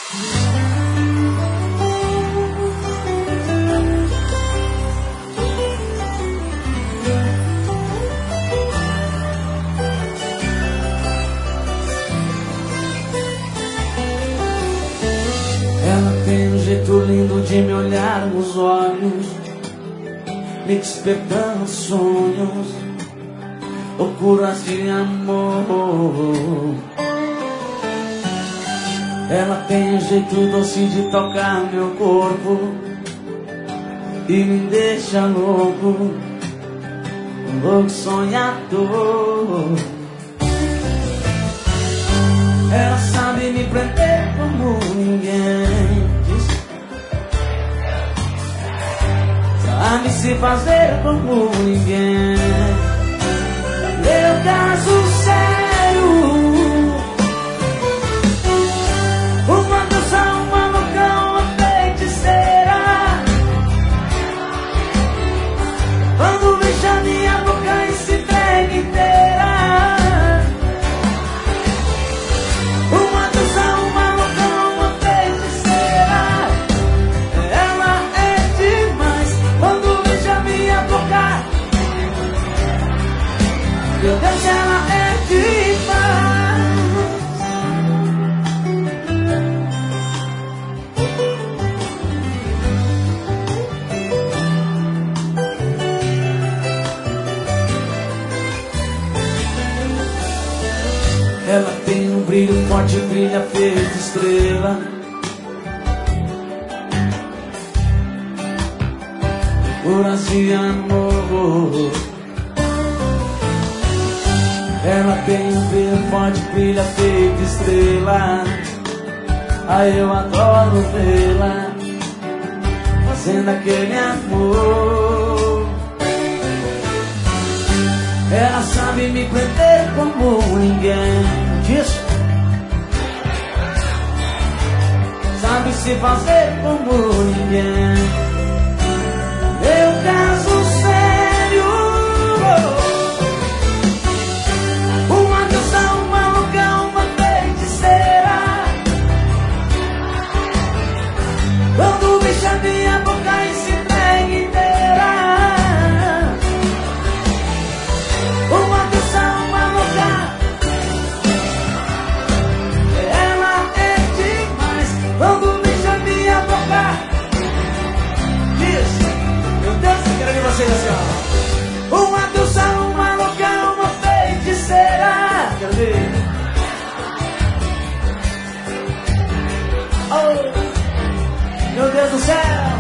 Ela tem um jeito lindo de me olhar nos olhos, me despertando sonhos, loucuras de amor. Ela tem um jeito doce de tocar meu corpo e me deixa louco, um louco sonhador. Ela sabe me prender como ninguém, sabe se fazer como ninguém. Meu caso sério, uma dança, uma louca, uma feiticeira. Quando beija minha boca e se entrega inteira. Uma dança, uma louca, uma feiticeira. Ela é demais. Quando beija minha boca, meu Deus, ela é demais. Ela tem um brilho forte, brilha feito estrela. Curas de amor. Ela tem um brilho forte, brilha feito estrela. Aí eu adoro vê-la fazendo aquele amor. Ela sabe me prender como ninguém, diz. Sabe se fazer como ninguém. Meu caso sério, uma dança, uma louca, uma feiticeira. Quando beija minha boca e se entrega inteira. Uma dança, uma louca, ela é demais. Quando beija minha boca, diz. Meu Deus, eu quero ver vocês assim, ó. Uma dança, uma louca, uma feiticeira. Quero ver. Oh, meu Deus do céu.